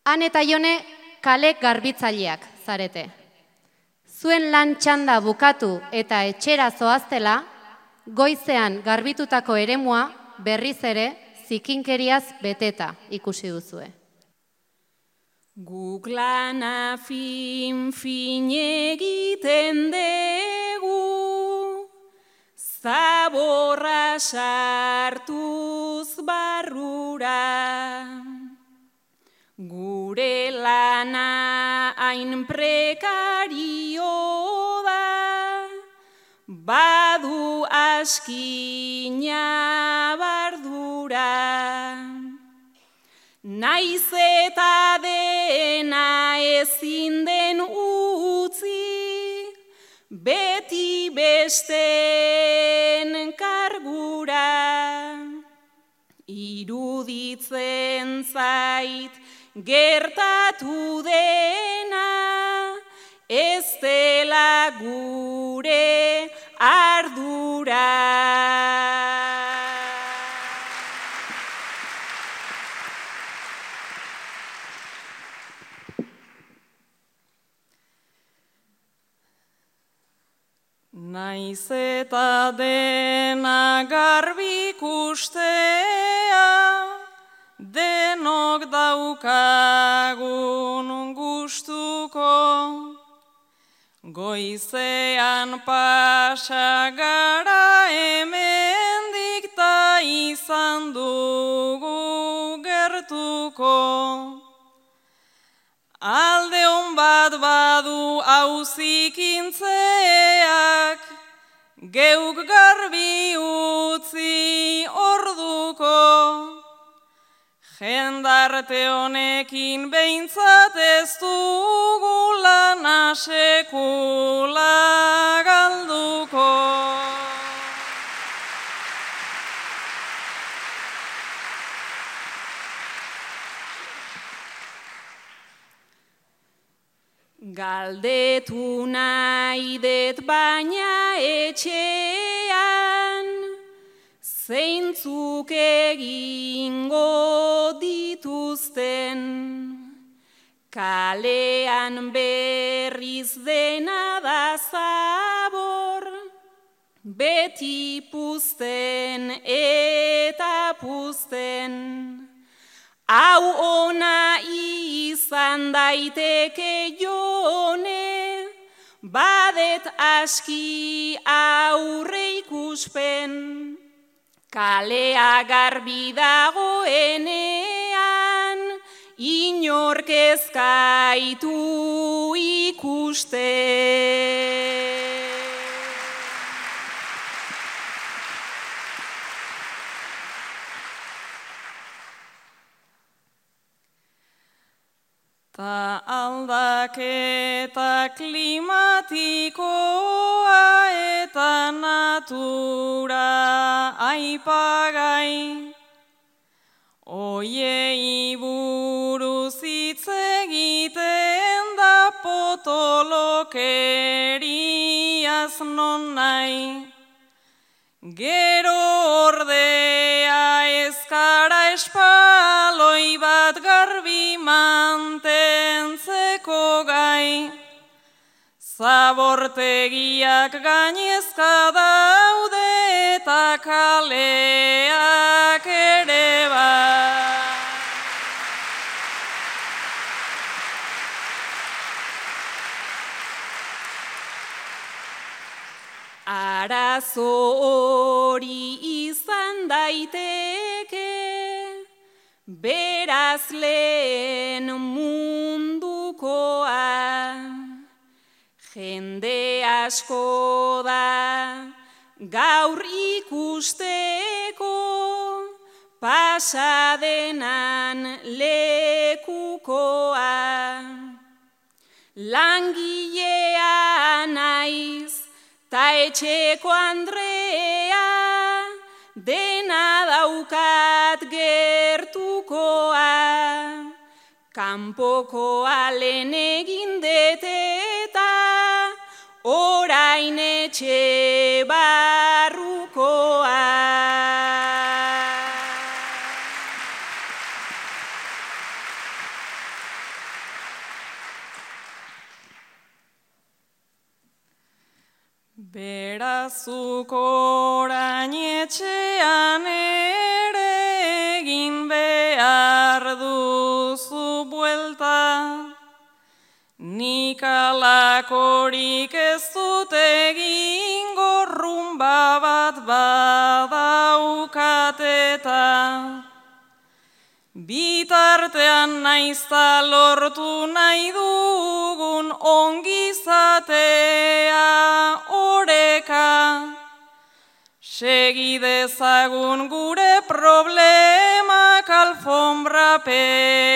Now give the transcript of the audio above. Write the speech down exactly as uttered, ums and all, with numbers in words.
Han eta Jone kale garbitzaileak zarete. Zuen lan txanda bukatu eta etxera zoaztela, goizean garbitutako eremua berriz ere zikinkeriaz beteta ikusi duzue. Guk lana fin-fin egiten dugu, zaborra sartuz barrura. Gure lana hain prekario da, badu askina bardura. Naiz eta dena ezin den utzi, beti besten kargura. Iruditzen zait gertatu dena, ez dela gure ardura. Naiz eta dena garbi ikustea, denok daukagun gustuko. Goizean pasa gara hemendik ta izan dugu gertuko. Alde hon bat badu auzikintzeak, geuk garbi utzi orduko. Jendarte honekin behintzat ez dugu lana sekula galduko. Galdetu nahi det baina etxean, zeintzuk egingo dituzten. Kalean berriz dena da zabor, beti puzten eta puzten. Hau ona izan daiteke Jone, badet aski aurre ikuspen. Kalea garbi dagoenean, inork ez gaitu ikusten. Ta aldaketa klimatikoa eta natura aipagai, oiei buruz hitz egiten da potolokeriaz non nahi. Gero ordea ezkara espaloi bat garbi mantentzeko gai. Zabortegiak gainezka daude eta kaleak ere bai. Arazo hori izan daiteke, beraz lehen mundukoa. Jende asko da gaur ikusteko, pasadenan lekukoa. Langilea naiz, ta etxeko Andrea, dena daukat gertukoa. Kanpokoa lehen egin deteta, orain etxe barrukoa. Berazuk orain etxean ere egin behar duzu buelta, nik alakorik ez dut egingo rumba bat badaukateta. Bitartean naizta lortu nahi dugun ongizatea oreka, segi dezagun gure problemak alfombra pe